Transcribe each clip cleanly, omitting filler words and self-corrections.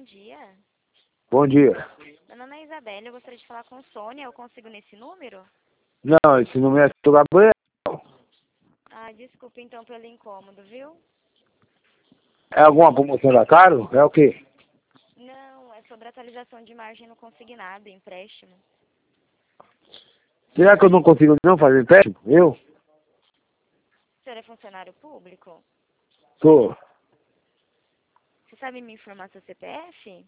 dia. Bom dia. Meu nome é Isabelle, eu gostaria de falar com Sônia. Eu consigo nesse número? Não, esse número é do Gabriel. Ah, desculpa então pelo incômodo, viu? É alguma promoção da Caro? É o quê? Não, é sobre atualização de margem no consignado, empréstimo. Será que eu não consigo não fazer empréstimo? Eu? O senhor é funcionário público? Sou. Você sabe me informar seu CPF?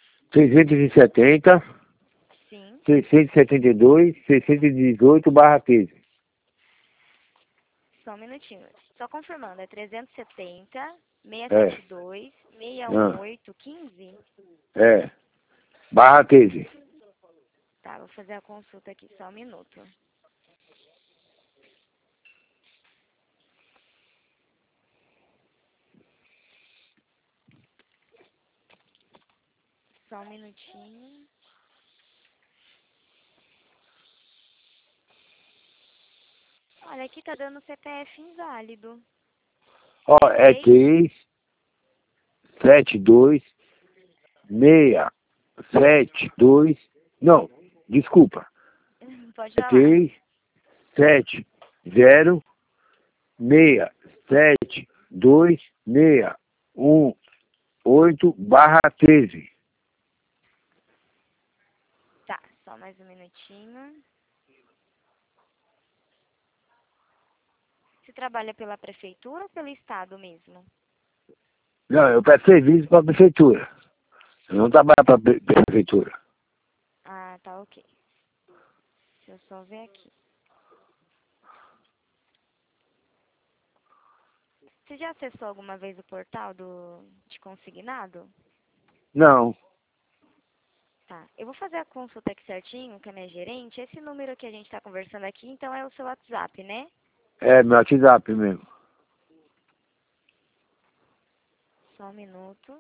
670, Sim. 672, 618/13. Só um minutinho. Só confirmando, é 370, É. 672, Ah, 618, 15? é. /13. Tá, vou fazer a consulta aqui, só um minuto. Só um minutinho. Olha, aqui tá dando CPF inválido. Ó, É é 3? 372, 672. Não, desculpa. Pode É falar. 370, 672, 618/13. Tá, só mais um minutinho. Você trabalha pela prefeitura ou pelo estado mesmo? Não, eu peço serviço para a prefeitura. Eu não trabalho para a prefeitura. Ah, tá, ok. Deixa eu só ver aqui. Você já acessou alguma vez o portal de consignado? Não, Tá, eu vou fazer a consulta aqui certinho com a minha gerente. Esse número que a gente tá conversando aqui, então é o seu WhatsApp, né? é meu WhatsApp mesmo. Só um minuto.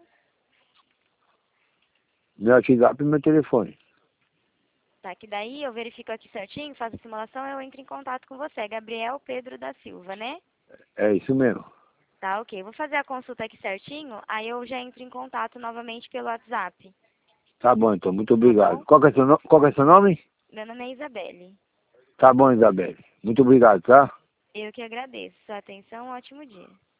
Meu WhatsApp e meu telefone. Tá, que daí eu verifico aqui certinho, faço a simulação e eu entro em contato com você. Gabriel Pedro da Silva, né? É isso mesmo. Tá, ok. Vou fazer a consulta aqui certinho, aí eu já entro em contato novamente pelo WhatsApp. Tá bom, então. Muito Tá obrigado. bom? Qual que é seu nome? Meu nome é Isabelle. Tá bom, Isabelle. Muito obrigado, tá? Eu que agradeço. Sua atenção, um ótimo dia.